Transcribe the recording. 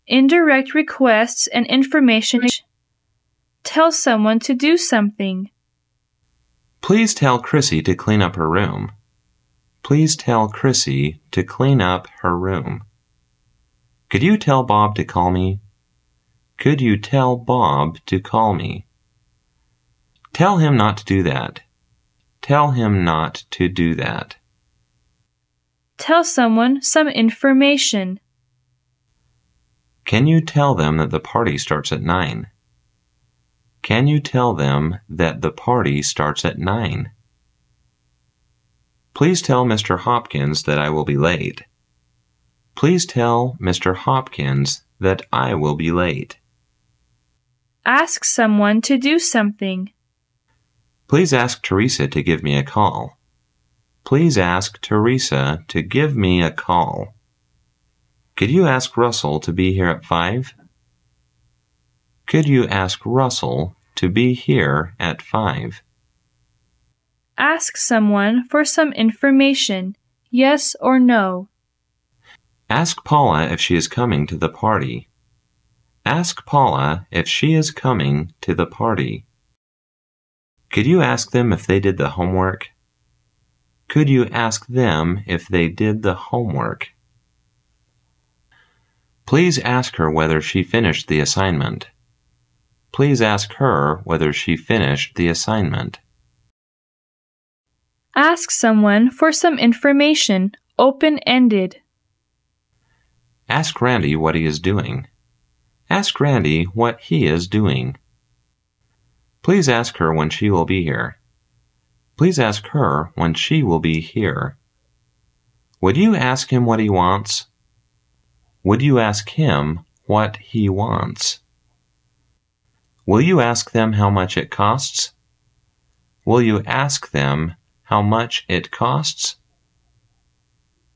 Indirect requests and information. Tell someone to do something. Please tell Chrissy to clean up her room. Please tell Chrissy to clean up her room. Could you tell Bob to call me? Could you tell Bob to call me? Tell him not to do that. Tell him not to do that. Tell someone some information. Can you tell them that the party starts at 9? Can you tell them that the party starts at 9? Please tell Mr. Hopkins that I will be late. Please tell Mr. Hopkins that I will be late. Ask someone to do something. Please ask Teresa to give me a call. Please ask Teresa to give me a call. Could you ask Russell to be here at 5? Could you ask Russell to be here at 5? Ask someone for some information, yes or no. Ask Paula if she is coming to the party. Ask Paula if she is coming to the party. Could you ask them if they did the homework? Could you ask them if they did the homework? Please ask her whether she finished the assignment. Please ask her whether she finished the assignment. Ask someone for some information, open-ended. Ask Randy what he is doing. Ask Randy what he is doing. Please ask her when she will be here. Please ask her when she will be here. Would you ask him what he wants? Would you ask him what he wants? Will you ask them how much it costs? Will you ask them how much it costs?